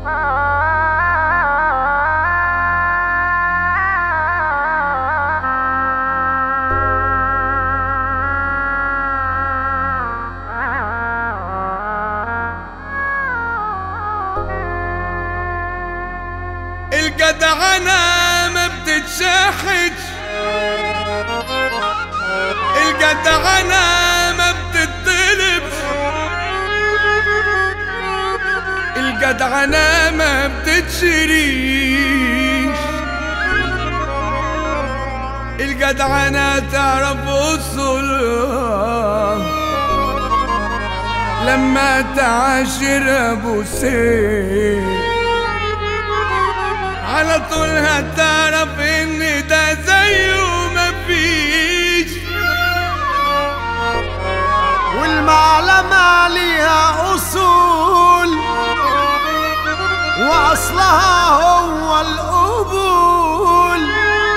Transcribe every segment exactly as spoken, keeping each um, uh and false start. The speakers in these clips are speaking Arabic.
الجدعنة ما بتتشاحج، الجدعنة ما بتطلب، الجدعنة ما بتتشريش، الجدعنة تعرف أصولها لما تعاشر أبو سيف على طول هتعرف ان ده زيه مفيش. والمعلمة ليها اصول واصلها هو القبول،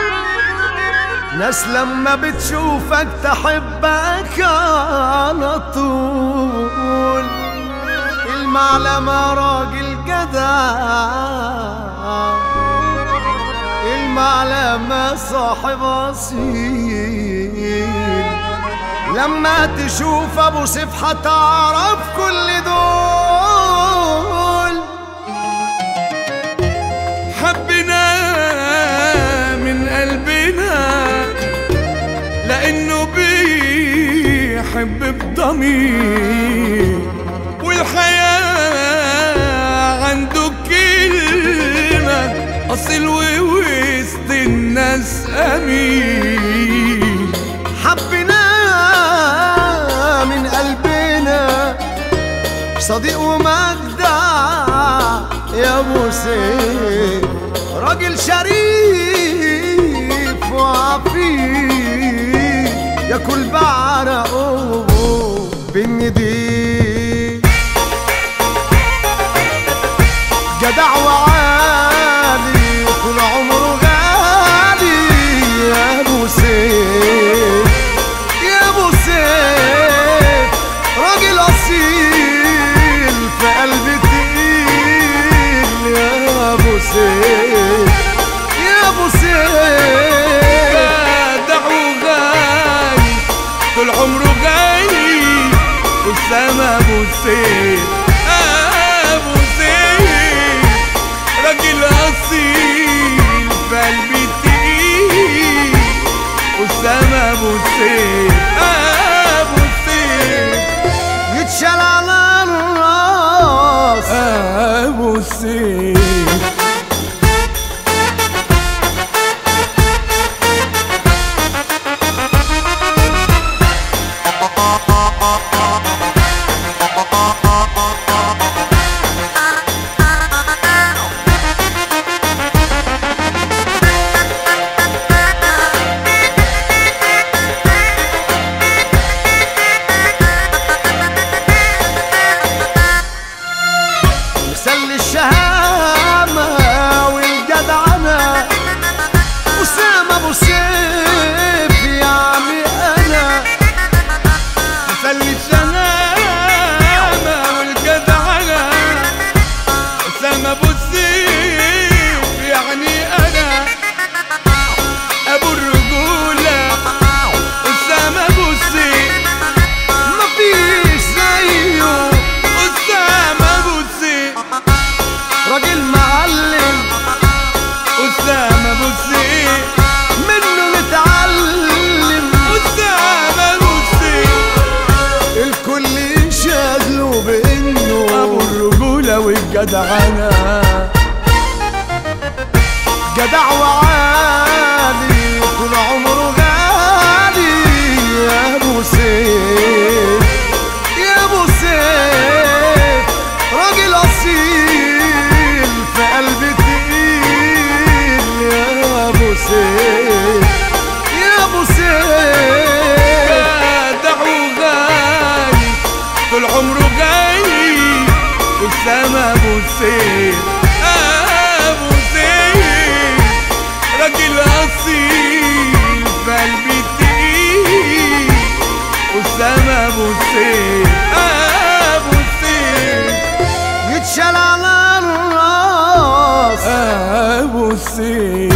ناس لما بتشوفك تحبك على طول. المعلمة راجل جدع، المعلمة صاحب أصيل، لما تشوف أبو سيف هتعرف كل دول. حبنا من قلبنا لأنه بيحب بضمير، والحياة عنده كلمة أصيل ووسط الناس أمين. حبنا من قلبنا صديق ومجدع يا أبو سيف، راجل شريف وعفيف ياكل بعرقه بالنديد، جدع وعالي طول عمره غالي يا أبو سيف، يا أبو سيف راجل أصيل في قلب تقيل يا أبو سيف، يا أبو سيف جدع وغالي طول عمره غالي أسامة أبو سيف، أبو سيف راجل أصيل في قلبي تقيل أسامة أبو سيف، أبو سيف يتشال على الراس أبو سيف. مثل الشهامة والجدعنة أسامة أبو سيف يا عمي أنا، مثل الشهامة والجدعنة أسامة أبو سيف يعني أنا، أبو الرجولة أسامة أبو سيف مفيش زيه أسامة أبو سيف، راجل معلم أسامة أبو سيف منه نتعلم، أسامة أبو سيف الكل يشهدله بإنه أبو الرجولة والجدعنة، جدع وعالي طول عمره غالي يا أبو سيف، يا أبو سيف راجل أصيل في قلب تقيل يا أبو سيف، يا أبو سيف جدع وغالي طول عمره غالي أسامة أبو سيف، أبو سيف راجل أصيل في قلبي تقيل أسامة أبو سيف، أبو سيف يتشال على الراس سيف